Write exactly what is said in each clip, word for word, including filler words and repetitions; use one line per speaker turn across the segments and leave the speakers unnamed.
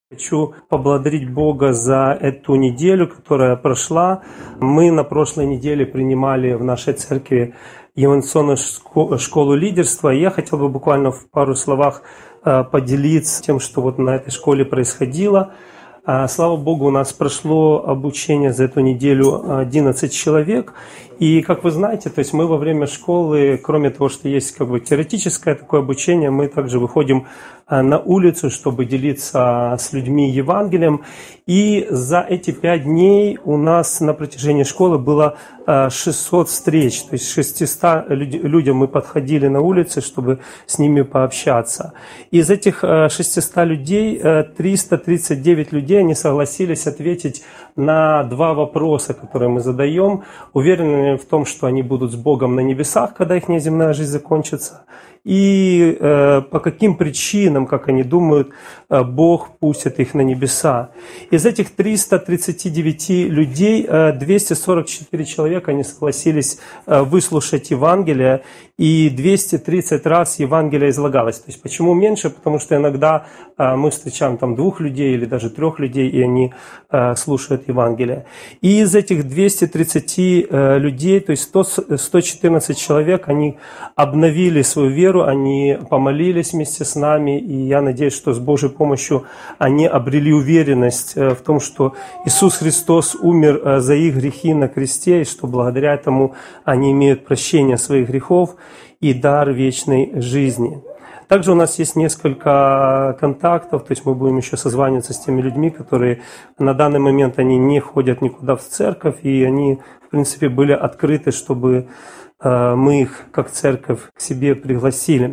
Хочу поблагодарить Бога за эту неделю, которая прошла. Мы на прошлой неделе принимали в нашей церкви евангелизационную школу лидерства. И я хотел бы буквально в пару словах поделиться тем, что вот на этой школе происходило. Слава Богу, у нас прошло обучение за эту неделю одиннадцать человек. И, как вы знаете, то есть мы во время школы, кроме того, что есть как бы теоретическое такое обучение, мы также выходим на улицу, чтобы делиться с людьми Евангелием. И за эти пять дней у нас на протяжении школы было шестьсот встреч. То есть шестьсот людям мы подходили на улице, чтобы с ними пообщаться. Из этих шестисот людей триста тридцать девять людей они согласились ответить на два вопроса, которые мы задаем. Уверены в том, что они будут с Богом на небесах, когда их земная жизнь закончится. И э, по каким причинам, как они думают, э, Бог пустит их на небеса. Из этих триста тридцати девяти людей э, двести сорок четыре человека они согласились э, выслушать Евангелие, и двести тридцать раз Евангелие излагалось. То есть почему меньше? Потому что иногда э, мы встречаем там двух людей или даже трех людей, и они э, слушают Евангелие. И из этих двухсот тридцати э, людей, то есть сто, сто четырнадцать человек, они обновили свою веру, они помолились вместе с нами, и я надеюсь, что с Божьей помощью они обрели уверенность в том, что Иисус Христос умер за их грехи на кресте, и что благодаря этому они имеют прощение своих грехов и дар вечной жизни. Также у нас есть несколько контактов, то есть мы будем еще созваниваться с теми людьми, которые на данный момент они не ходят никуда в церковь, и они, в принципе, были открыты, чтобы мы их, как церковь, к себе пригласили.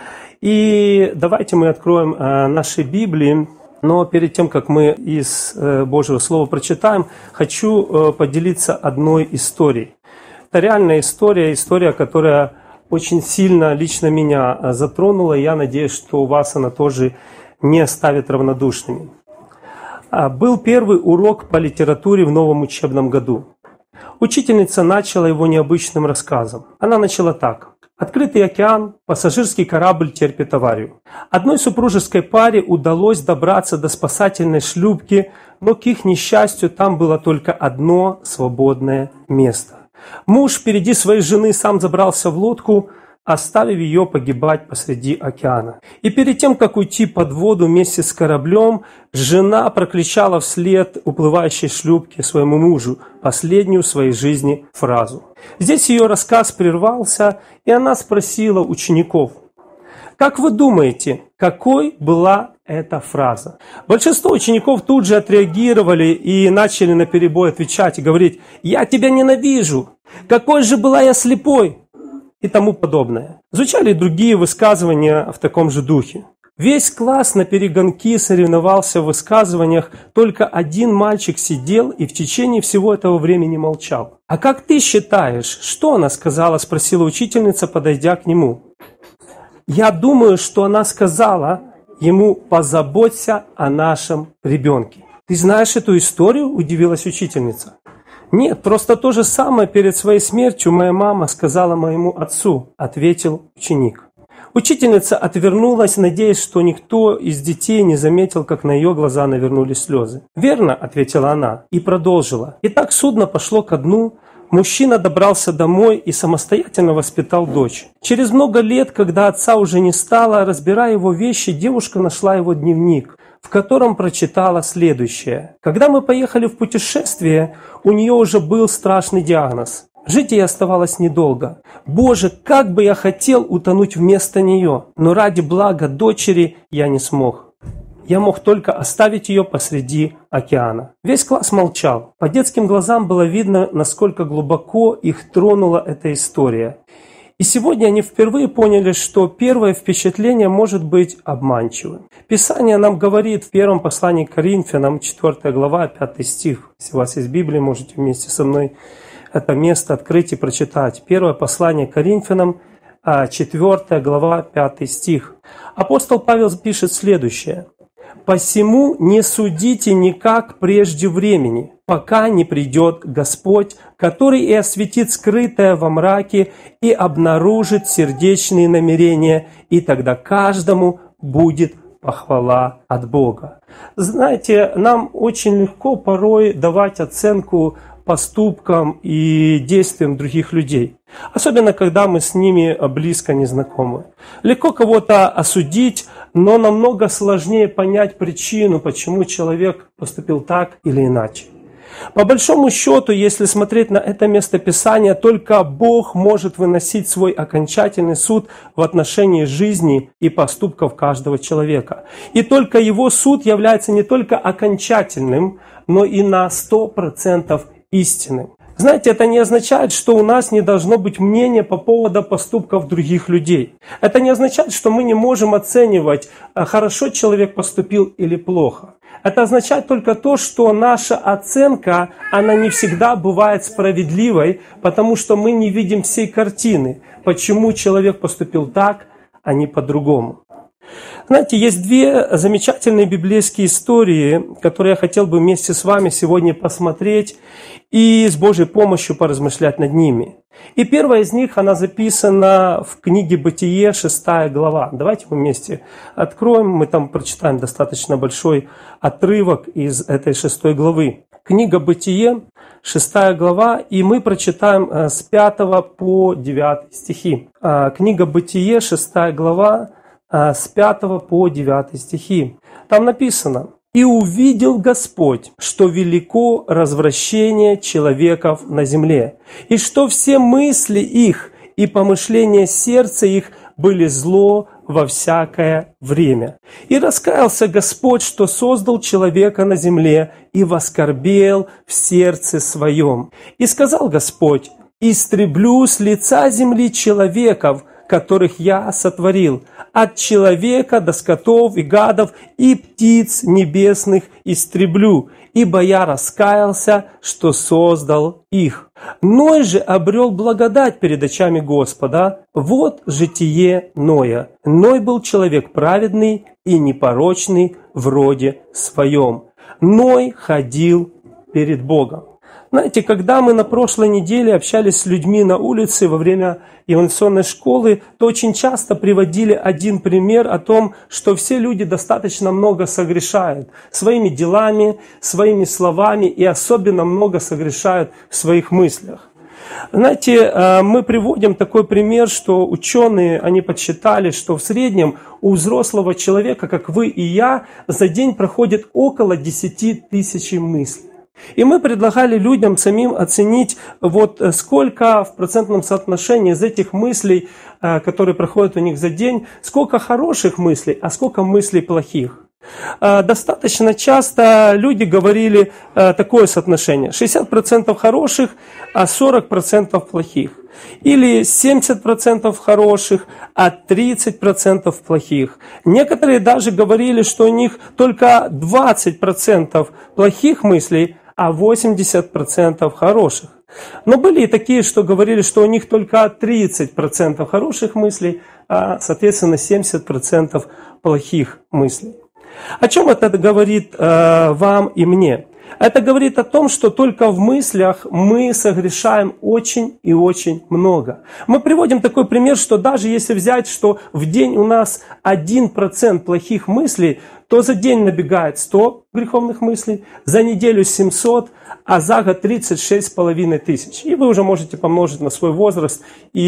И давайте мы откроем наши Библии. Но перед тем, как мы из Божьего Слова прочитаем, хочу поделиться одной историей. Это реальная история, история, которая очень сильно лично меня затронула, и я надеюсь, что у вас она тоже не оставит равнодушными. Был первый урок по литературе в новом учебном году. Учительница начала его необычным рассказом. Она начала так. Открытый океан, пассажирский корабль терпит аварию. Одной супружеской паре удалось добраться до спасательной шлюпки, но к их несчастью там было только одно свободное место. Муж впереди своей жены сам забрался в лодку, оставив ее погибать посреди океана. И перед тем, как уйти под воду вместе с кораблем, жена прокричала вслед уплывающей шлюпке своему мужу последнюю в своей жизни фразу. Здесь ее рассказ прервался, и она спросила учеников: «Как вы думаете, какой была эта фраза?» Большинство учеников тут же отреагировали и начали наперебой отвечать и говорить: «Я тебя ненавижу! Какой же была я слепой!» и тому подобное. Звучали и другие высказывания в таком же духе. Весь класс на перегонки соревновался в высказываниях, только один мальчик сидел и в течение всего этого времени молчал. «А как ты считаешь, что она сказала?» – спросила учительница, подойдя к нему. «Я думаю, что она сказала ему: позаботься о нашем ребенке». «Ты знаешь эту историю?» – удивилась учительница. «Нет, просто то же самое перед своей смертью моя мама сказала моему отцу», – ответил ученик. Учительница отвернулась, надеясь, что никто из детей не заметил, как на ее глаза навернулись слезы. «Верно», – ответила она и продолжила. «Итак, судно пошло ко дну. Мужчина добрался домой и самостоятельно воспитал дочь. Через много лет, когда отца уже не стало, разбирая его вещи, девушка нашла его дневник, в котором прочитала следующее. Когда мы поехали в путешествие, у нее уже был страшный диагноз. Жить ей оставалось недолго. Боже, как бы я хотел утонуть вместо нее, но ради блага дочери я не смог. Я мог только оставить ее посреди океана». Весь класс молчал. По детским глазам было видно, насколько глубоко их тронула эта история. И сегодня они впервые поняли, что первое впечатление может быть обманчивым. Писание нам говорит в первом послании к Коринфянам, четвёртая глава, пятый стих. Если у вас есть Библия, можете вместе со мной это место открыть и прочитать. Первое послание к Коринфянам, четвёртая глава, пятый стих. Апостол Павел пишет следующее. «Посему не судите никак прежде времени, пока не придет Господь, который и осветит скрытое во мраке и обнаружит сердечные намерения, и тогда каждому будет похвала от Бога. Знаете, нам очень легко порой давать оценку поступкам и действиям других людей. Особенно, когда мы с ними близко не знакомы. Легко кого-то осудить, но намного сложнее понять причину, почему человек поступил так или иначе. По большому счету, если смотреть на это место Писания, только Бог может выносить свой окончательный суд в отношении жизни и поступков каждого человека. И только Его суд является не только окончательным, но и на сто процентов истинным. Знаете, это не означает, что у нас не должно быть мнения по поводу поступков других людей. Это не означает, что мы не можем оценивать, хорошо человек поступил или плохо. Это означает только то, что наша оценка, она не всегда бывает справедливой, потому что мы не видим всей картины, почему человек поступил так, а не по-другому. Знаете, есть две замечательные библейские истории, которые я хотел бы вместе с вами сегодня посмотреть и с Божьей помощью поразмышлять над ними. И первая из них, она записана в книге «Бытие», шестая глава. Давайте мы вместе откроем, мы там прочитаем достаточно большой отрывок из этой шестой главы. Книга «Бытие», шестая глава, и мы прочитаем с пятого по девятый стихи. Книга «Бытие», шестая глава, с пятого по девятый стихи. Там написано: «И увидел Господь, что велико развращение человеков на земле, и что все мысли их и помышления сердца их были зло во всякое время. И раскаялся Господь, что создал человека на земле, и воскорбел в сердце своем. И сказал Господь: истреблю с лица земли человеков, которых я сотворил, от человека до скотов и гадов и птиц небесных истреблю, ибо я раскаялся, что создал их. Ной же обрел благодать перед очами Господа. Вот житие Ноя. Ной был человек праведный и непорочный в роде своем. Ной ходил перед Богом». Знаете, когда мы на прошлой неделе общались с людьми на улице во время евангелизационной школы, то очень часто приводили один пример о том, что все люди достаточно много согрешают своими делами, своими словами и особенно много согрешают в своих мыслях. Знаете, мы приводим такой пример, что ученые, они подсчитали, что в среднем у взрослого человека, как вы и я, за день проходит около десять тысяч мыслей. И мы предлагали людям самим оценить, вот сколько в процентном соотношении из этих мыслей, которые проходят у них за день, сколько хороших мыслей, а сколько мыслей плохих. Достаточно часто люди говорили такое соотношение: шестьдесят процентов хороших, а сорок процентов плохих. Или семьдесят процентов хороших, а тридцать процентов плохих. Некоторые даже говорили, что у них только двадцать процентов плохих мыслей, а восемьдесят процентов хороших. Но были и такие, что говорили, что у них только тридцать процентов хороших мыслей, а, соответственно, семьдесят процентов плохих мыслей. О чем это говорит э, вам и мне? Это говорит о том, что только в мыслях мы согрешаем очень и очень много. Мы приводим такой пример, что даже если взять, что в день у нас один процент плохих мыслей, то за день набегает сто греховных мыслей, за неделю семьсот, а за год тридцать шесть с половиной тысяч. И вы уже можете помножить на свой возраст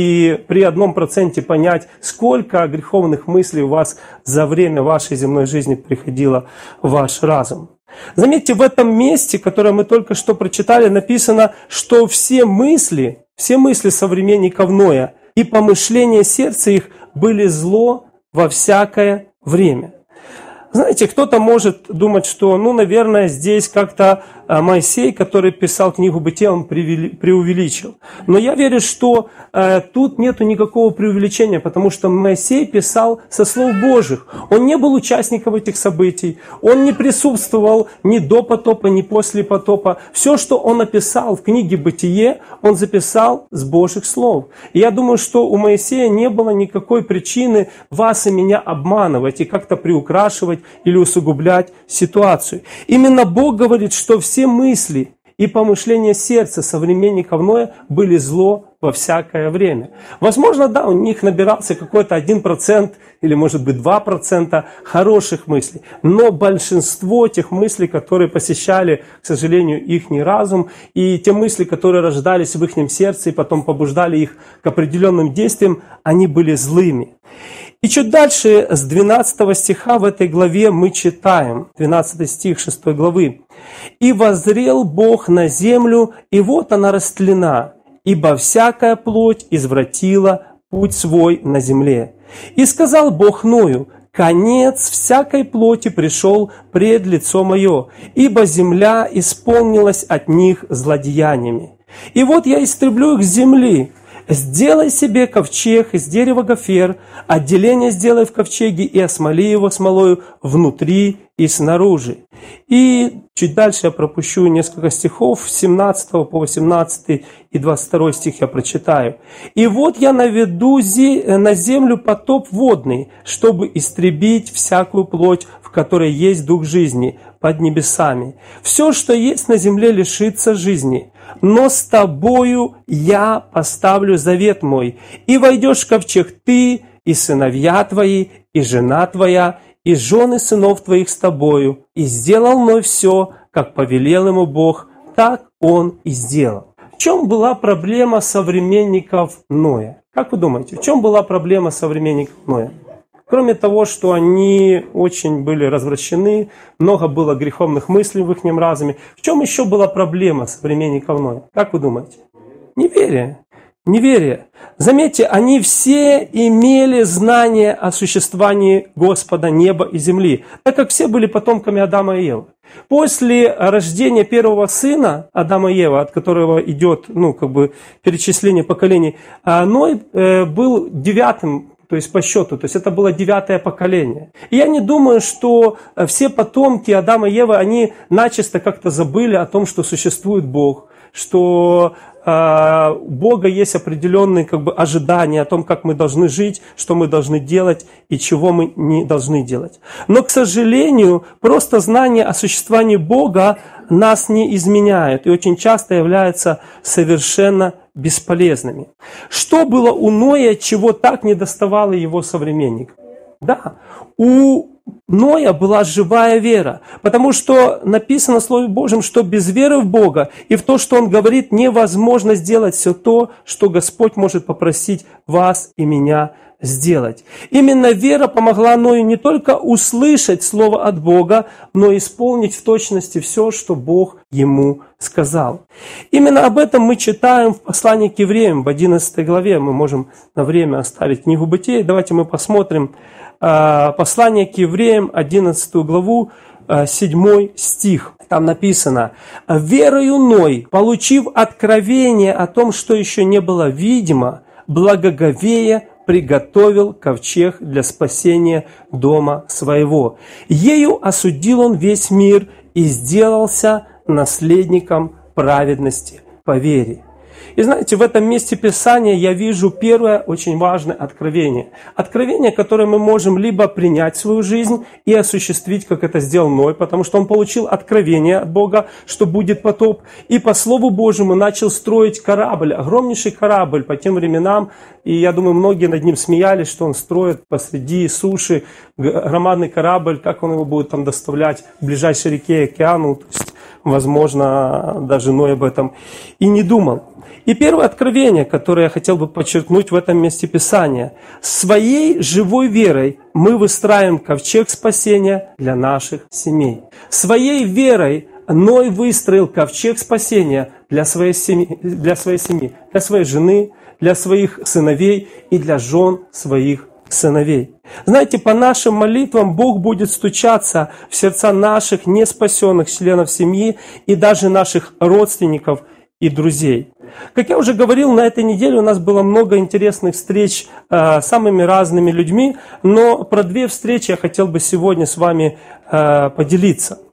и при одном проценте понять, сколько греховных мыслей у вас за время вашей земной жизни приходило в ваш разум. Заметьте, в этом месте, которое мы только что прочитали, написано, что все мысли, все мысли современников Ноя и помышления сердца их были зло во всякое время. Знаете, кто-то может думать, что, ну, наверное, здесь как-то Моисей, который писал книгу Бытия, он преувеличил. Но я верю, что э, тут нету никакого преувеличения, потому что Моисей писал со слов Божьих. Он не был участником этих событий, он не присутствовал ни до потопа, ни после потопа. Все, что он написал в книге Бытие, он записал с Божьих слов. И я думаю, что у Моисея не было никакой причины вас и меня обманывать и как-то приукрашивать или усугублять ситуацию. Именно Бог говорит, что все мысли и помышления сердца современников Ноя были зло во всякое время. Возможно, да, у них набирался какой-то один процент или, может быть, два процента хороших мыслей. Но большинство тех мыслей, которые посещали, к сожалению, их разум, и те мысли, которые рождались в их сердце и потом побуждали их к определенным действиям, они были злыми. И чуть дальше, с двенадцатого стиха в этой главе мы читаем, двенадцатый стих шестой главы. «И воззрел Бог на землю, и вот она растлена, ибо всякая плоть извратила путь свой на земле. И сказал Бог Ною: конец всякой плоти пришел пред лицо мое, ибо земля исполнилась от них злодеяниями. И вот я истреблю их с земли. Сделай себе ковчег из дерева гофер, отделение сделай в ковчеге и осмоли его смолою внутри и снаружи». И чуть дальше я пропущу несколько стихов, с семнадцатого по восемнадцатый и двадцать второй стих я прочитаю. «И вот я наведу на землю потоп водный, чтобы истребить всякую плоть, в которой есть дух жизни, под небесами. Все, что есть на земле, лишится жизни. Но с тобою я поставлю завет мой, и войдешь в ковчег ты, и сыновья твои, и жена твоя, и жены сынов твоих с тобою. И сделал Ной все, как повелел ему Бог, так он и сделал». В чем была проблема современников Ноя? Как вы думаете, в чем была проблема современников Ноя? Кроме того, что они очень были развращены, много было греховных мыслей в их разуме. В чем еще была проблема современников Ноя? Как вы думаете? Неверие. Неверие. Заметьте, они все имели знание о существовании Господа неба и земли, так как все были потомками Адама и Евы. После рождения первого сына Адама и Евы, от которого идет, ну, как бы перечисление поколений, Ной был девятым, то есть по счету, то есть это было девятое поколение. И я не думаю, что все потомки Адама и Евы, они начисто как-то забыли о том, что существует Бог, что э, у Бога есть определенные как бы ожидания о том, как мы должны жить, что мы должны делать и чего мы не должны делать. Но, к сожалению, просто знание о существовании Бога нас не изменяет и очень часто является совершенно бесполезными. Что было у Ноя, чего так не доставало его современникам? Да, у Ноя была живая вера, потому что написано в Слове Божьем, что без веры в Бога и в то, что Он говорит, невозможно сделать все то, что Господь может попросить вас и меня сделать. Именно вера помогла Ною не только услышать Слово от Бога, но и исполнить в точности все, что Бог ему сказал. Именно об этом мы читаем в послании к евреям в одиннадцатой главе. Мы можем на время оставить книгу Бытия. Давайте мы посмотрим послание к евреям, одиннадцатую главу, седьмой стих. Там написано: «Верою Ной, получив откровение о том, что еще не было видимо, благоговея приготовил ковчег для спасения дома своего. Ею осудил он весь мир и сделался наследником праведности по вере». И знаете, в этом месте Писания я вижу первое очень важное откровение. Откровение, которое мы можем либо принять в свою жизнь и осуществить, как это сделал Ной, потому что он получил откровение от Бога, что будет потоп, и по Слову Божьему начал строить корабль, огромнейший корабль по тем временам, и я думаю, многие над ним смеялись, что он строит посреди суши громадный корабль, как он его будет там доставлять к ближайшей реке, океану, то есть, возможно, даже Ной об этом и не думал. И первое откровение, которое я хотел бы подчеркнуть в этом месте Писания: своей живой верой мы выстраиваем ковчег спасения для наших семей. Своей верой Ной выстроил ковчег спасения для своей семьи, для своей семьи, для своей жены, для своих сыновей и для жен своих сыновей. Знаете, по нашим молитвам Бог будет стучаться в сердца наших неспасенных членов семьи и даже наших родственников и друзей. Как я уже говорил, на этой неделе у нас было много интересных встреч э, с самыми разными людьми, но про две встречи я хотел бы сегодня с вами э, поделиться.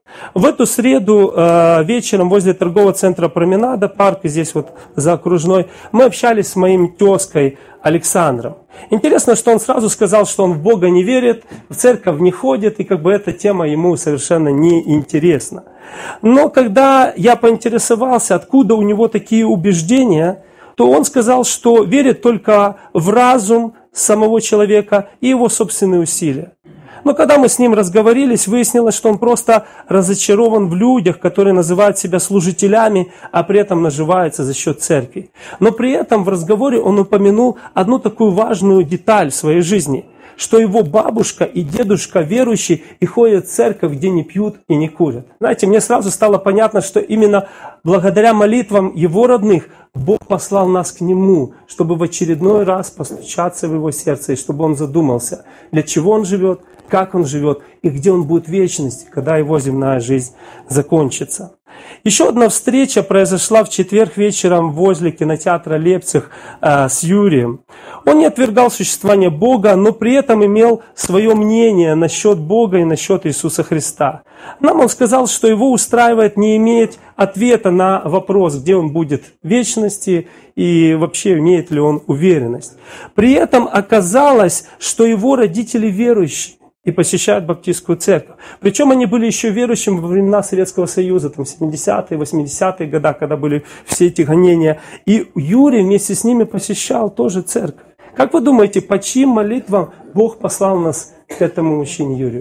В эту среду э, вечером возле торгового центра Променада, парк здесь вот за окружной, мы общались с моим тезкой Александром. Интересно, что он сразу сказал, что он в Бога не верит, в церковь не ходит, и как бы эта тема ему совершенно не интересна. Но когда я поинтересовался, откуда у него такие убеждения, то он сказал, что верит только в разум самого человека и его собственные усилия. Но когда мы с ним разговорились, выяснилось, что он просто разочарован в людях, которые называют себя служителями, а при этом наживаются за счет церкви. Но при этом в разговоре он упомянул одну такую важную деталь в своей жизни, что его бабушка и дедушка верующие и ходят в церковь, где не пьют и не курят. Знаете, мне сразу стало понятно, что именно благодаря молитвам его родных Бог послал нас к Нему, чтобы в очередной раз постучаться в его сердце, и чтобы он задумался, для чего он живет, как он живет и где он будет в вечности, когда его земная жизнь закончится. Еще одна встреча произошла в четверг вечером возле кинотеатра Лейпциг э, с Юрием. Он не отвергал существование Бога, но при этом имел свое мнение насчет Бога и насчет Иисуса Христа. Нам он сказал, что его устраивает не иметь ответа на вопрос, где он будет в вечности и вообще имеет ли он уверенность. При этом оказалось, что его родители верующие и посещают баптистскую церковь. Причем они были еще верующими во времена Советского Союза, там семидесятые, восьмидесятые годы, когда были все эти гонения. И Юрий вместе с ними посещал тоже церковь. Как вы думаете, по чьим молитвам Бог послал нас к этому мужчине Юрию?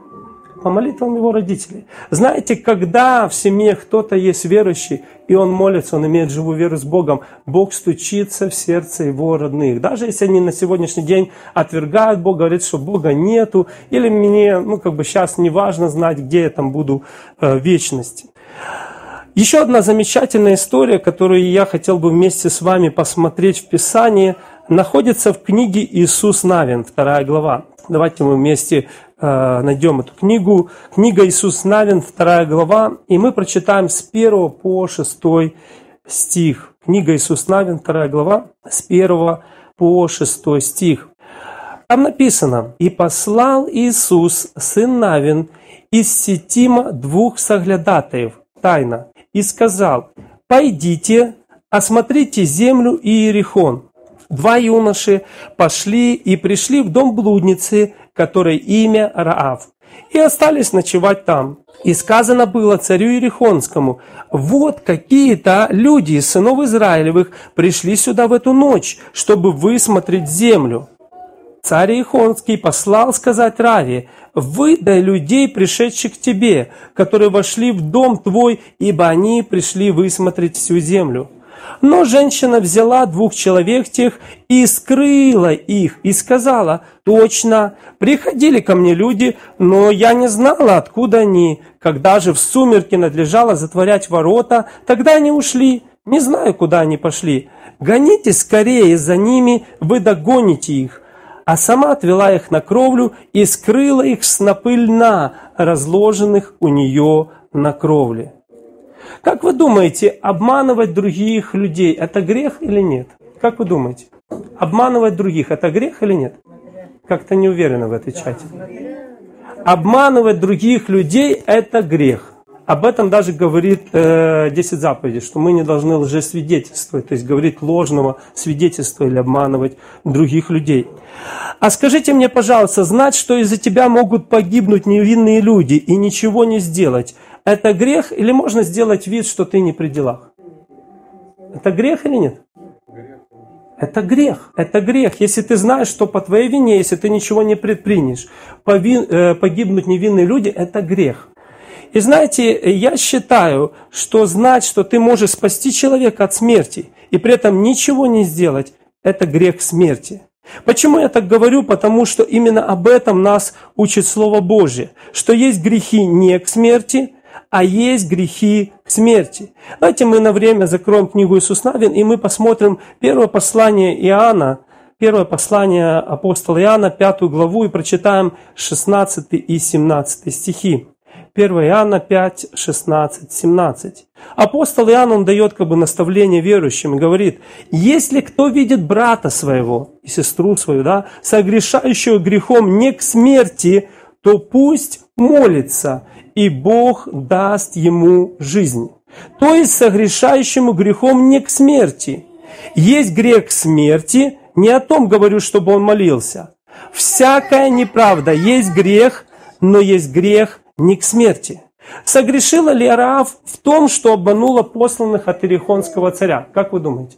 По молитвам его родителей. Знаете, когда в семье кто-то есть верующий, и он молится, он имеет живую веру с Богом, Бог стучится в сердце его родных. Даже если они на сегодняшний день отвергают Бога, говорят, что Бога нету, или мне, ну, как бы сейчас не важно знать, где я там буду э, в вечности. Еще одна замечательная история, которую я хотел бы вместе с вами посмотреть в Писании, находится в книге «Иисус Навин», вторая глава. Давайте мы вместе э, найдем эту книгу. Книга «Иисус Навин», вторая глава, и мы прочитаем с первого по шестой стих. Книга «Иисус Навин», вторая глава, с первого по шестой стих. Там написано: «И послал Иисус, сын Навин, из Ситима двух соглядатаев, тайно, и сказал: пойдите, осмотрите землю и Иерихон. Два юноши пошли и пришли в дом блудницы, которой имя Раав, и остались ночевать там. И сказано было царю Иерихонскому: вот какие-то люди из сынов Израилевых пришли сюда в эту ночь, чтобы высмотреть землю. Царь Иерихонский послал сказать Раве: выдай людей, пришедших к тебе, которые вошли в дом твой, ибо они пришли высмотреть всю землю. Но женщина взяла двух человек тех и скрыла их, и сказала: точно, приходили ко мне люди, но я не знала, откуда они. Когда же в сумерки надлежало затворять ворота, тогда они ушли, не знаю, куда они пошли. Гоните скорее за ними, вы догоните их. А сама отвела их на кровлю и скрыла их в снопы льна, разложенных у нее на кровле». Как вы думаете, обманывать других людей – это грех или нет? Как вы думаете? Обманывать других – это грех или нет? Как-то не уверена в этой чате. Обманывать других людей – это грех. Об этом даже говорит э, десять заповедей, что мы не должны лжесвидетельствовать, то есть говорить ложного свидетельства или обманывать других людей. А скажите мне, пожалуйста, знать, что из-за тебя могут погибнуть невинные люди и ничего не сделать – это грех или можно сделать вид, что ты не при делах? Это грех или нет? Это грех. Это грех. Если ты знаешь, что по твоей вине, если ты ничего не предпринешь, погибнут невинные люди, это грех. И знаете, я считаю, что знать, что ты можешь спасти человека от смерти и при этом ничего не сделать, это грех смерти. Почему я так говорю? Потому что именно об этом нас учит Слово Божье, что есть грехи не к смерти, а есть грехи к смерти. Давайте мы на время закроем книгу «Иисус Навин», и мы посмотрим первое послание Иоанна, первое послание апостола Иоанна, пятую главу, и прочитаем шестнадцатый и семнадцатый стихи. первое Иоанна пять, шестнадцать, семнадцать. Апостол Иоанн, он дает как бы наставление верующим и говорит: если кто видит брата своего и сестру свою, да, согрешающего грехом не к смерти, то пусть молится, и Бог даст ему жизнь. То есть согрешающему грехом не к смерти. Есть грех к смерти, не о том говорю, чтобы он молился. Всякая неправда есть грех, но есть грех не к смерти. Согрешила ли Раав в том, что обманула посланных от Иерихонского царя? Как вы думаете?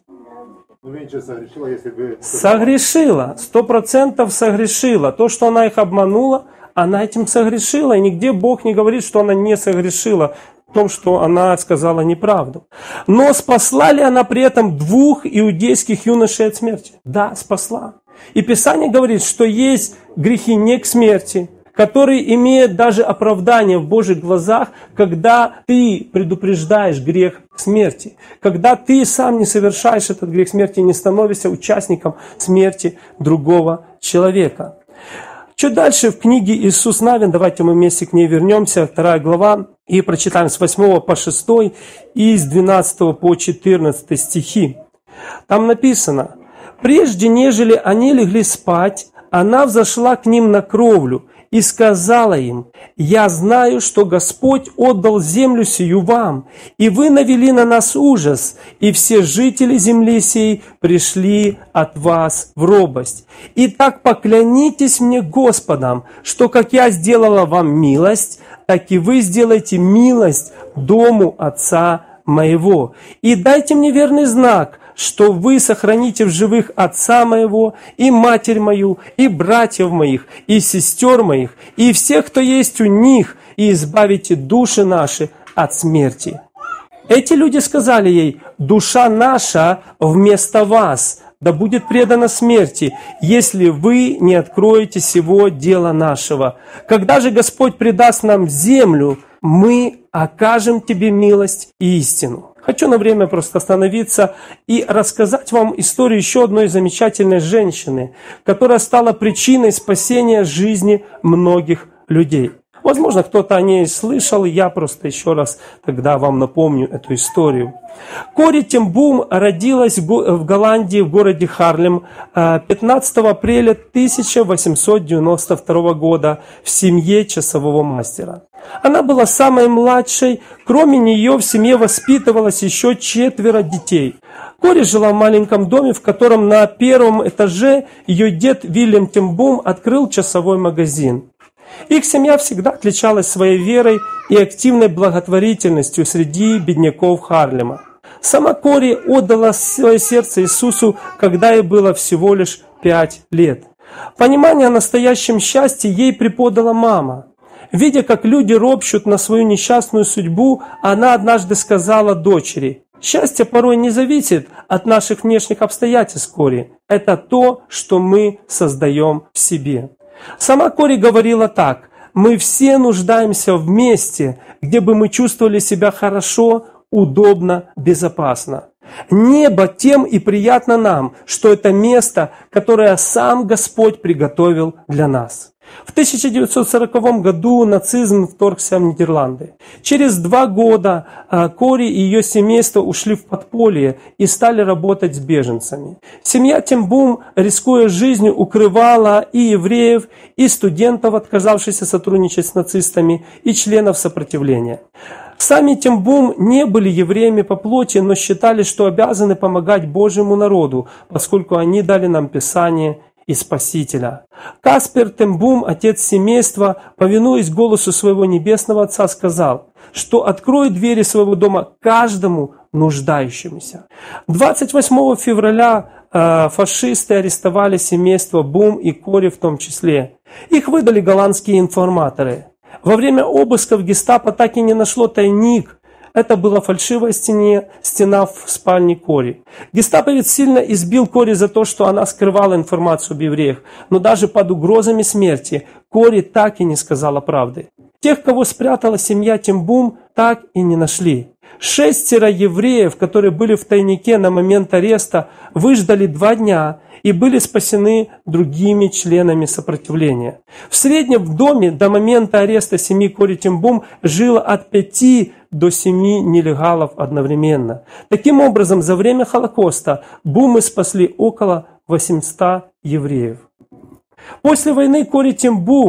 Согрешила, если бы...
Согрешила, сто процентов согрешила. То, что она их обманула, она этим согрешила. И нигде Бог не говорит, что она не согрешила в том, что она сказала неправду. Но спасла ли она при этом двух иудейских юношей от смерти? Да, спасла. И Писание говорит, что есть грехи не к смерти, которые имеют даже оправдание в Божьих глазах, когда ты предупреждаешь грех смерти, когда ты сам не совершаешь этот грех смерти, не становишься участником смерти другого человека. Чуть дальше в книге Иисус Навин, давайте мы вместе к ней вернемся, вторая глава, и прочитаем с восьмого по шестой и с двенадцатого по четырнадцатый стихи. Там написано: «Прежде, нежели они легли спать, она взошла к ним на кровлю и сказала им: я знаю, что Господь отдал землю сию вам, и вы навели на нас ужас, и все жители земли сей пришли от вас в робость. Итак, поклянитесь мне Господом, что как я сделала вам милость, так и вы сделаете милость дому отца моего. И дайте мне верный знак, что вы сохраните в живых отца моего, и матерь мою, и братьев моих, и сестер моих, и всех, кто есть у них, и избавите души наши от смерти». Эти люди сказали ей: «Душа наша вместо вас да будет предана смерти, если вы не откроете сего дела нашего. Когда же Господь предаст нам землю, мы окажем тебе милость и истину». Хочу на время просто остановиться и рассказать вам историю еще одной замечательной женщины, которая стала причиной спасения жизни многих людей. Возможно, кто-то о ней слышал, я просто еще раз тогда вам напомню эту историю. Кори Тен Бум родилась в Голландии, в городе Харлем, пятнадцатого апреля тысяча восемьсот девяносто второго года в семье часового мастера. Она была самой младшей, кроме нее в семье воспитывалось еще четверо детей. Кори жила в маленьком доме, в котором на первом этаже ее дед Вильям Тен Бум открыл часовой магазин. Их семья всегда отличалась своей верой и активной благотворительностью среди бедняков Харлема. Сама Кори отдала свое сердце Иисусу, когда ей было всего лишь пять лет. Понимание о настоящем счастье ей преподала мама. Видя, как люди ропщут на свою несчастную судьбу, она однажды сказала дочери: «Счастье порой не зависит от наших внешних обстоятельств, Кори. Это то, что мы создаем в себе». Сама Кори говорила так: «Мы все нуждаемся в месте, где бы мы чувствовали себя хорошо, удобно, безопасно. Небо тем и приятно нам, что это место, которое сам Господь приготовил для нас». В тысяча девятьсот сороковом году нацизм вторгся в Нидерланды. Через два года Кори и ее семейство ушли в подполье и стали работать с беженцами. Семья Тен Бум, рискуя жизнью, укрывала и евреев, и студентов, отказавшихся сотрудничать с нацистами, и членов сопротивления. Сами Тен Бум не были евреями по плоти, но считали, что обязаны помогать Божьему народу, поскольку они дали нам Писание и Спасителя. Каспер Тен Бум, отец семейства, повинуясь голосу своего небесного Отца, сказал, что откроет двери своего дома каждому нуждающемуся. двадцать восьмого февраля э, фашисты арестовали семейство Бум и Кори в том числе. Их выдали голландские информаторы. Во время обысков гестапо так и не нашло тайник. Это была фальшивая стене, стена в спальне Кори. Гестаповец сильно избил Кори за то, что она скрывала информацию об евреях, но даже под угрозами смерти Кори так и не сказала правды. Тех, кого спрятала семья Тен Бум, так и не нашли. Шестеро евреев, которые были в тайнике на момент ареста, выждали два дня и были спасены другими членами сопротивления. В среднем в доме до момента ареста семьи Кори Тен Бум жило от пяти до семи нелегалов одновременно. Таким образом, за время Холокоста Бумы спасли около восьмисот евреев. После войны Кори Тен Бум,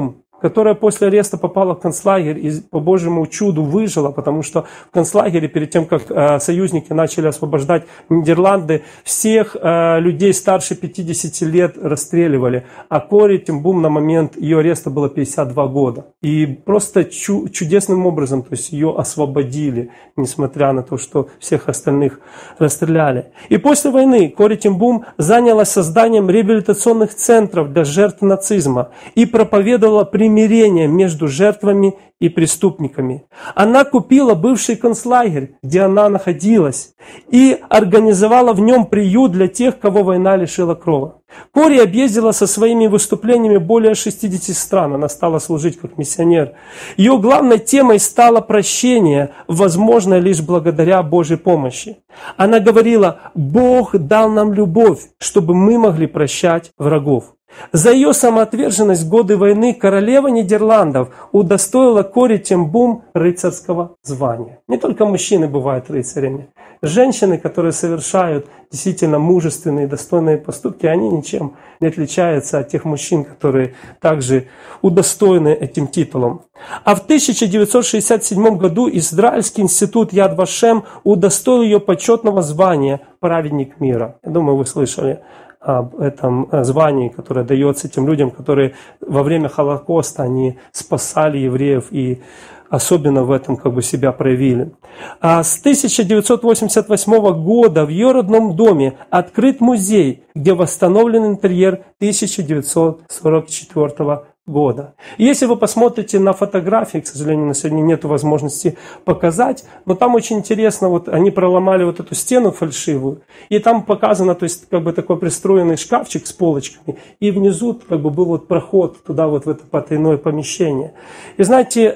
которая после ареста попала в концлагерь и по Божьему чуду выжила, потому что в концлагере, перед тем, как э, союзники начали освобождать Нидерланды, всех э, людей старше пятидесяти лет расстреливали, а Кори Тен Бум на момент ее ареста было пятьдесят два года. И просто чу- чудесным образом, то есть ее освободили, несмотря на то, что всех остальных расстреляли. И после войны Кори Тен Бум занялась созданием реабилитационных центров для жертв нацизма и проповедовала примирение между жертвами и преступниками. Она купила бывший концлагерь, где она находилась, и организовала в нем приют для тех, кого война лишила крови. Кори объездила со своими выступлениями более шестидесяти стран. Она стала служить как миссионер. Ее главной темой стало прощение, возможное лишь благодаря Божьей помощи. Она говорила: «Бог дал нам любовь, чтобы мы могли прощать врагов». За ее самоотверженность в годы войны королева Нидерландов удостоила Кори Тен Бум рыцарского звания. Не только мужчины бывают рыцарями. Женщины, которые совершают действительно мужественные, достойные поступки, они ничем не отличаются от тех мужчин, которые также удостоены этим титулом. А в тысяча девятьсот шестьдесят седьмом году Израильский институт Яд Вашем удостоил ее почетного звания «Праведник мира». Я думаю, вы слышали об этом звании, которое дается тем людям, которые во время Холокоста они спасали евреев и особенно в этом как бы себя проявили. А с тысяча девятьсот восемьдесят восьмого года в ее родном доме открыт музей, где восстановлен интерьер тысяча девятьсот сорок четвёртого года. И если вы посмотрите на фотографии, к сожалению, на сегодня нет возможности показать, но там очень интересно, вот они проломали вот эту стену фальшивую, и там показано, то есть как бы такой пристроенный шкафчик с полочками, и внизу как бы был вот проход туда вот в это потайное помещение. И знаете,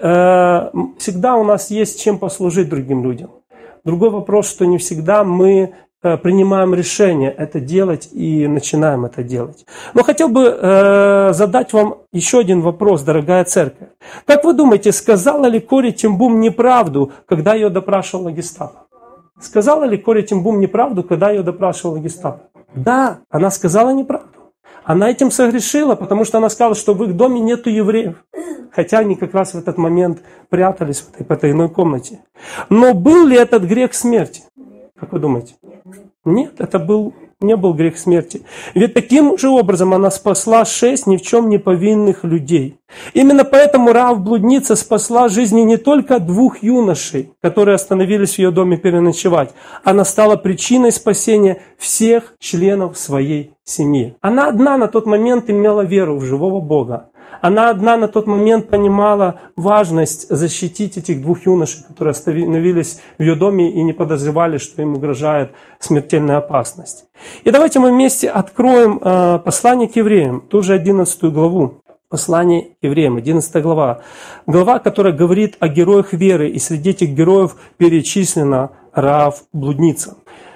всегда у нас есть чем послужить другим людям. Другой вопрос, что не всегда мы принимаем решение это делать и начинаем это делать. Но хотел бы э, задать вам еще один вопрос, дорогая церковь. Как вы думаете, сказала ли Кори Тен Бум неправду, когда ее допрашивала гестапо? Сказала ли Кори Тен Бум неправду, когда ее допрашивала гестапо? Да, она сказала неправду. Она этим согрешила, потому что она сказала, что в их доме нету евреев. Хотя они как раз в этот момент прятались в этой потайной комнате. Но был ли этот грех смерти? Как вы думаете? Нет, это был, не был грех смерти. Ведь таким же образом она спасла шесть ни в чем не повинных людей. Именно поэтому Раав-блудница спасла жизни не только двух юношей, которые остановились в ее доме переночевать. Она стала причиной спасения всех членов своей семьи. Она одна на тот момент имела веру в живого Бога. Она одна на тот момент понимала важность защитить этих двух юношей, которые остановились в ее доме и не подозревали, что им угрожает смертельная опасность. И давайте мы вместе откроем э, послание к евреям, ту же одиннадцатую главу. Послание к евреям, одиннадцатая глава. Глава, которая говорит о героях веры, и среди этих героев перечислена Раав-блудница.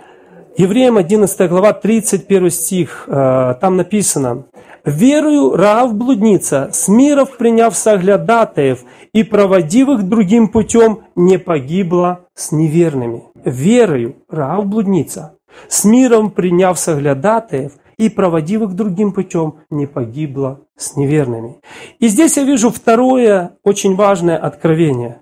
Евреям одиннадцатая глава, тридцать первый стих, э, там написано: «Верою Раав-блудница, с миров приняв соглядатаев и проводив их другим путем, не погибла с неверными». Верою Раав-блудница, с миром приняв соглядатаев и проводив их другим путем, не погибла с неверными. И здесь я вижу второе очень важное откровение.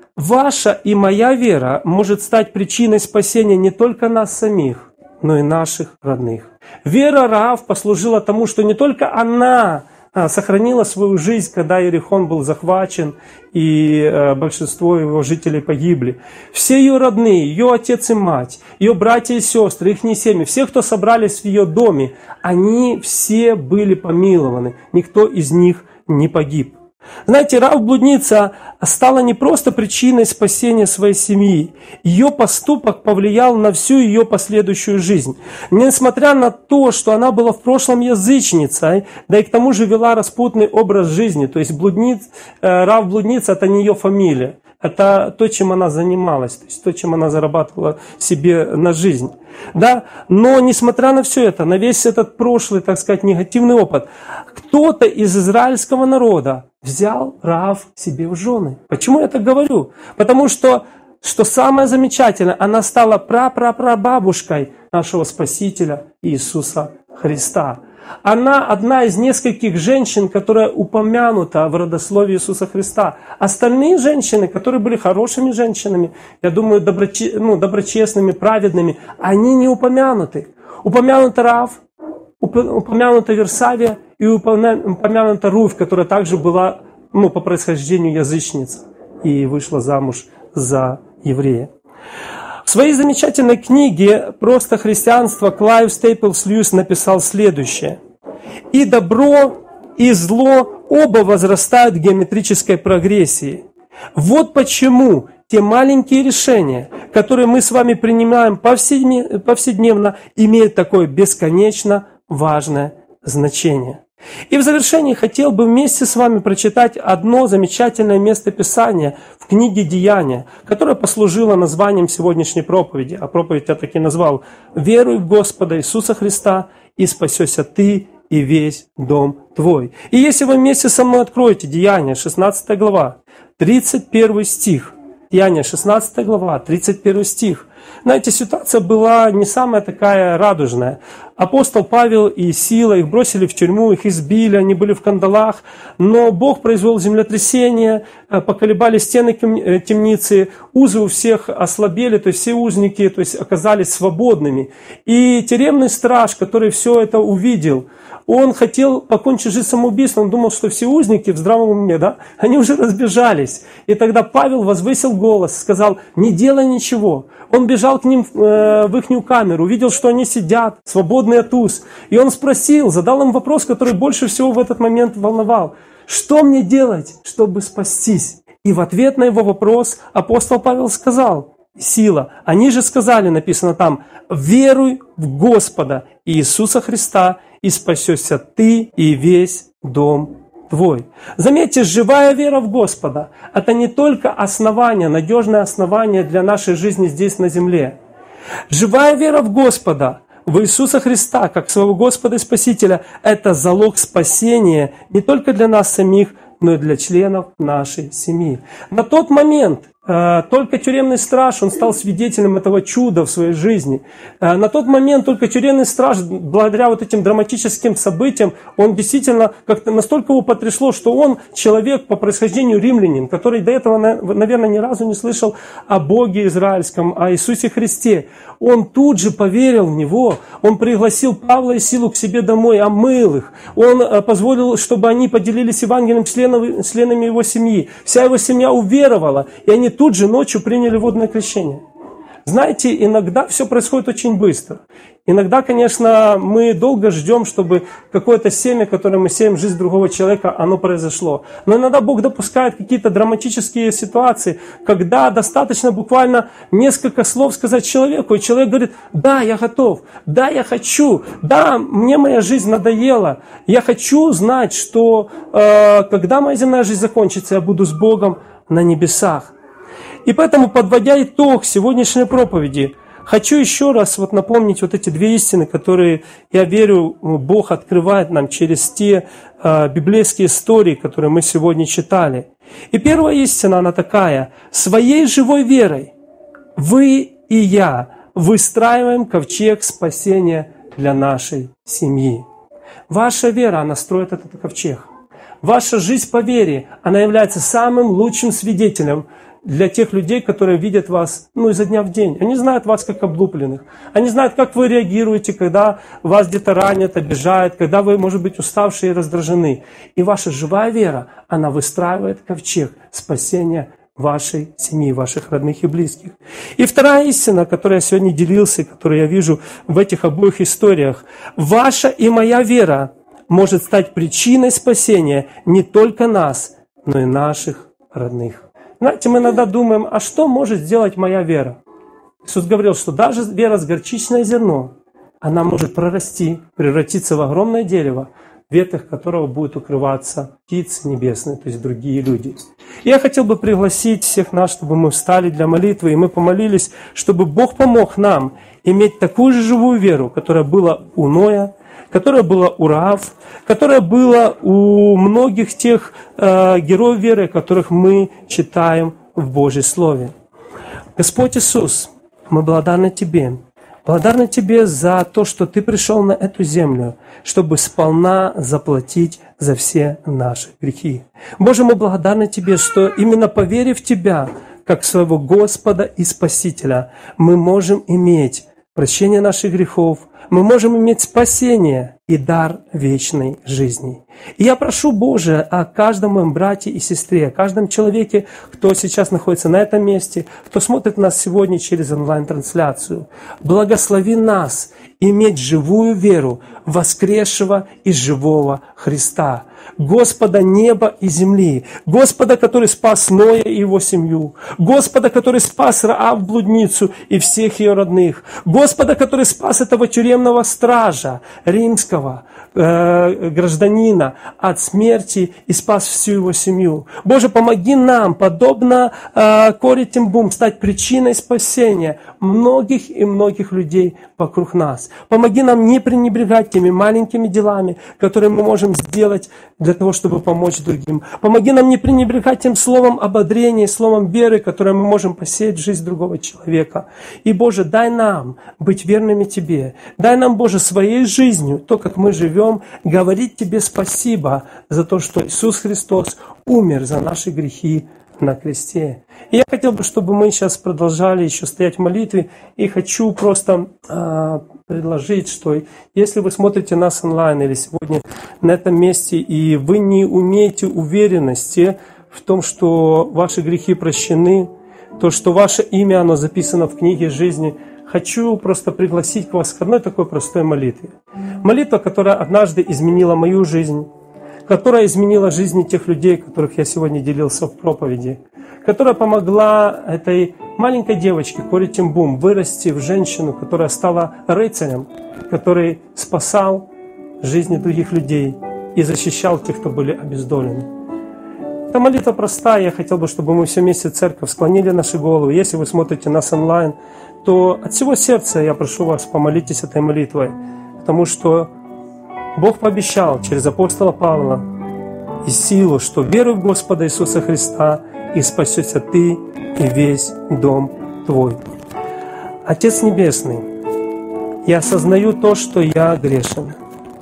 Ваша и моя вера может стать причиной спасения не только нас самих, но и наших родных. Вера Раав послужила тому, что не только она сохранила свою жизнь, когда Иерихон был захвачен и большинство его жителей погибли. Все ее родные, ее отец и мать, ее братья и сестры, их семьи, все, кто собрались в ее доме, они все были помилованы. Никто из них не погиб. Знаете, Раав-блудница стала не просто причиной спасения своей семьи. Ее поступок повлиял на всю ее последующую жизнь. Несмотря на то, что она была в прошлом язычницей, да и к тому же вела распутный образ жизни. То есть блудниц, Раав-блудница – это не ее фамилия. Это то, чем она занималась, то есть то, чем она зарабатывала себе на жизнь. Да? Но несмотря на все это, на весь этот прошлый, так сказать, негативный опыт, кто-то из израильского народа взял Раав себе в жены. Почему я так говорю? Потому что, что самое замечательное, она стала прапрапрабабушкой нашего Спасителя Иисуса Христа. она одна из нескольких женщин, которая упомянута в родословии Иисуса Христа. Остальные женщины, которые были хорошими женщинами, я думаю, доброче, ну, доброчестными, праведными, они не упомянуты. Упомянута Раав, упомянута Версавия и упомянута Руфь, которая также была, ну, по происхождению язычница и вышла замуж за еврея. В своей замечательной книге «Просто христианство» Клайв Стейплс Льюис написал следующее. «И добро, и зло оба возрастают в геометрической прогрессии. Вот почему те маленькие решения, которые мы с вами принимаем повседневно, имеют такое бесконечно важное значение». И в завершении хотел бы вместе с вами прочитать одно замечательное местописание в книге «Деяния», которое послужило названием сегодняшней проповеди. А проповедь я таки назвал «Веруй в Господа Иисуса Христа, и спасешься ты и весь дом твой». И если вы вместе со мной откроете Деяния, шестнадцатая глава, тридцать первый стих. Деяния, шестнадцатая глава, тридцать первый стих. Знаете, ситуация была не самая такая радужная. Апостол Павел и Сила, их бросили в тюрьму, их избили, они были в кандалах. Но Бог произвел землетрясение, поколебали стены темницы, узы у всех ослабели, то есть все узники то есть, оказались свободными. И тюремный страж, который все это увидел, он хотел покончить жизнь самоубийством, он думал, что все узники в здравом уме, да, они уже разбежались. И тогда Павел возвысил голос, сказал: «Не делай ничего». Он бежал к ним э, в ихнюю камеру, увидел, что они сидят, свободные от уз. И он спросил, задал им вопрос, который больше всего в этот момент волновал. «Что мне делать, чтобы спастись?» И в ответ на его вопрос апостол Павел сказал: «Сила». Они же сказали, написано там: «Веруй в Господа Иисуса Христа, и спасешься ты и весь дом твой». Заметьте, живая вера в Господа – это не только основание, надежное основание для нашей жизни здесь на земле. Живая вера в Господа, в Иисуса Христа, как своего Господа и Спасителя – это залог спасения не только для нас самих, но и для членов нашей семьи. На тот момент э, только тюремный страж, он стал свидетелем этого чуда в своей жизни. Э, на тот момент только тюремный страж, благодаря вот этим драматическим событиям, он действительно как-то настолько его потрясло, что он человек по происхождению римлянин, который до этого, наверное, ни разу не слышал о Боге израильском, о Иисусе Христе. Он тут же поверил в Него, он пригласил Павла и Силу к себе домой, омыл их, он э, позволил, чтобы они поделились Евангелием с членами, членами его семьи. Вся его семья уверовала, и они тут же ночью приняли водное крещение. Знаете, иногда все происходит очень быстро. Иногда, конечно, мы долго ждем, чтобы какое-то семя, которое мы сеем в жизнь другого человека, оно произошло. Но иногда Бог допускает какие-то драматические ситуации, когда достаточно буквально несколько слов сказать человеку, и человек говорит: «Да, я готов, да, я хочу, да, мне моя жизнь надоела, я хочу знать, что э, когда моя земная жизнь закончится, я буду с Богом на небесах». И поэтому, подводя итог сегодняшней проповеди, хочу еще раз вот напомнить вот эти две истины, которые, я верю, Бог открывает нам через те э, библейские истории, которые мы сегодня читали. И первая истина, она такая: своей живой верой вы и я выстраиваем ковчег спасения для нашей семьи. Ваша вера, она строит этот ковчег. Ваша жизнь по вере, она является самым лучшим свидетелем для тех людей, которые видят вас, ну, изо дня в день. Они знают вас как облупленных. Они знают, как вы реагируете, когда вас где-то ранят, обижают, когда вы, может быть, уставшие и раздражены. И ваша живая вера, она выстраивает ковчег спасения вашей семьи, ваших родных и близких. И вторая истина, которой я сегодня делился, которую я вижу в этих обоих историях. Ваша и моя вера может стать причиной спасения не только нас, но и наших родных. Знаете, мы иногда думаем: а что может сделать моя вера? Иисус говорил, что даже вера с горчичное зерно, она может прорасти, превратиться в огромное дерево, в ветках которого будут укрываться птицы небесные, то есть другие люди. И я хотел бы пригласить всех нас, чтобы мы встали для молитвы, и мы помолились, чтобы Бог помог нам иметь такую же живую веру, которая была у Ноя, которая была у Раав, которая была у многих тех э, героев веры, которых мы читаем в Божьем Слове. Господь Иисус, мы благодарны Тебе. Благодарны Тебе за то, что Ты пришел на эту землю, чтобы сполна заплатить за все наши грехи. Боже, мы благодарны Тебе, что именно поверив в Тебя, как своего Господа и Спасителя, мы можем иметь прощение наших грехов, мы можем иметь спасение и дар вечной жизни. И я прошу, Боже, о каждом моем брате и сестре, о каждом человеке, кто сейчас находится на этом месте, кто смотрит нас сегодня через онлайн-трансляцию. Благослови нас иметь живую веру в воскресшего и живого Христа, Господа неба и земли, Господа, который спас Ноя и его семью, Господа, который спас Раав блудницу и всех ее родных, Господа, который спас этого тюремного стража римского, э, гражданина от смерти и спас всю его семью. Боже, помоги нам, подобно э, Коре Тимбум, стать причиной спасения многих и многих людей вокруг нас. Помоги нам не пренебрегать теми маленькими делами, которые мы можем сделать для того, чтобы помочь другим. Помоги нам не пренебрегать тем словом ободрения, словом веры, которое мы можем посеять в жизнь другого человека. И, Боже, дай нам быть верными Тебе. Дай нам, Боже, своей жизнью, то, как мы живем, говорить Тебе спасибо за то, что Иисус Христос умер за наши грехи на кресте. И я хотел бы, чтобы мы сейчас продолжали еще стоять в молитве, и хочу просто э, предложить, что если вы смотрите нас онлайн или сегодня на этом месте, и вы не имеете уверенности в том, что ваши грехи прощены, то, что ваше имя, оно записано в книге жизни, хочу просто пригласить вас к одной такой простой молитве. Молитва, которая однажды изменила мою жизнь, которая изменила жизни тех людей, которых я сегодня делился в проповеди, которая помогла этой маленькой девочке, Коре Тимбум, вырасти в женщину, которая стала рыцарем, который спасал жизни других людей и защищал тех, кто были обездолены. Эта молитва простая, я хотел бы, чтобы мы все вместе, церковь, склонили наши головы. Если вы смотрите нас онлайн, то от всего сердца я прошу вас, помолитесь этой молитвой, потому что Бог пообещал через апостола Павла и силу, что веруй в Господа Иисуса Христа, и спасешься ты и весь дом твой. Отец Небесный, я осознаю то, что я грешен.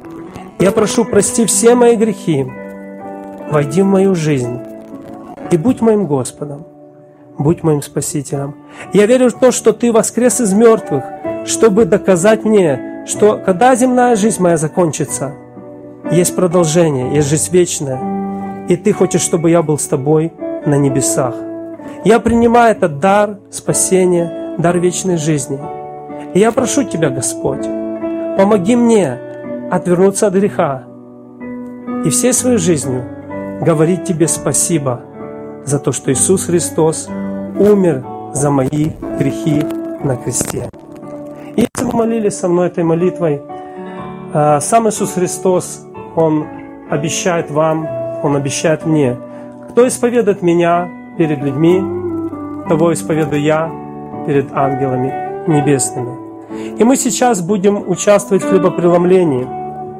Я прошу, прости все мои грехи, войди в мою жизнь и будь моим Господом, будь моим Спасителем. Я верю в то, что Ты воскрес из мертвых, чтобы доказать мне, что когда земная жизнь моя закончится, есть продолжение, есть жизнь вечная, и Ты хочешь, чтобы я был с Тобой на небесах. Я принимаю этот дар спасения, дар вечной жизни. И я прошу Тебя, Господь, помоги мне отвернуться от греха и всей своей жизнью говорить Тебе спасибо за то, что Иисус Христос умер за мои грехи на кресте. И если вы молились со мной этой молитвой, сам Иисус Христос, Он обещает вам, Он обещает мне: кто исповедует Меня перед людьми, того исповедую Я перед ангелами небесными. И мы сейчас будем участвовать в хлебопреломлении.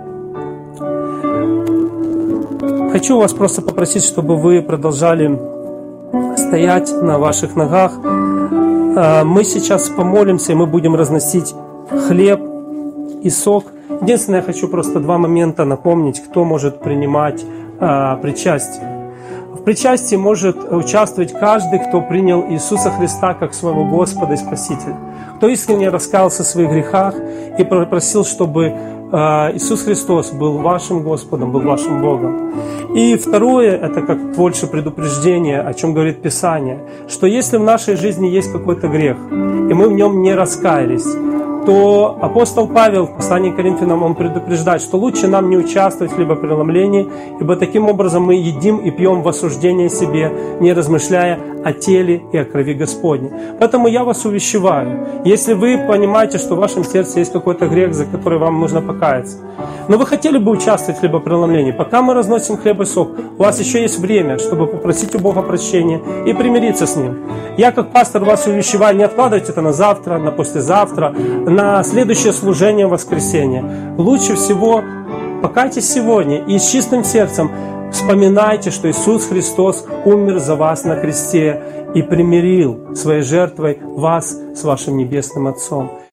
Хочу вас просто попросить, чтобы вы продолжали стоять на ваших ногах. Мы сейчас помолимся, и мы будем разносить хлеб и сок. Единственное, я хочу просто два момента напомнить, кто может принимать а, причастие. В причастии может участвовать каждый, кто принял Иисуса Христа как своего Господа и Спасителя, кто искренне раскаялся в своих грехах и попросил, чтобы а, Иисус Христос был вашим Господом, был вашим Богом. И второе, это как больше предупреждение, о чем говорит Писание, что если в нашей жизни есть какой-то грех, и мы в нем не раскаялись, то апостол Павел в послании к Коринфянам, он предупреждает, что лучше нам не участвовать в хлебопреломлении, ибо таким образом мы едим и пьем в осуждение себе, не размышляя о теле и о крови Господней. Поэтому я вас увещеваю, если вы понимаете, что в вашем сердце есть какой-то грех, за который вам нужно покаяться, но вы хотели бы участвовать в хлебопреломлении, пока мы разносим хлеб и сок, у вас еще есть время, чтобы попросить у Бога прощения и примириться с Ним. Я как пастор вас увещеваю, не откладывайте это на завтра, на послезавтра, на следующее служение в воскресенье. Лучше всего покайтесь сегодня и с чистым сердцем вспоминайте, что Иисус Христос умер за вас на кресте и примирил своей жертвой вас с вашим Небесным Отцом.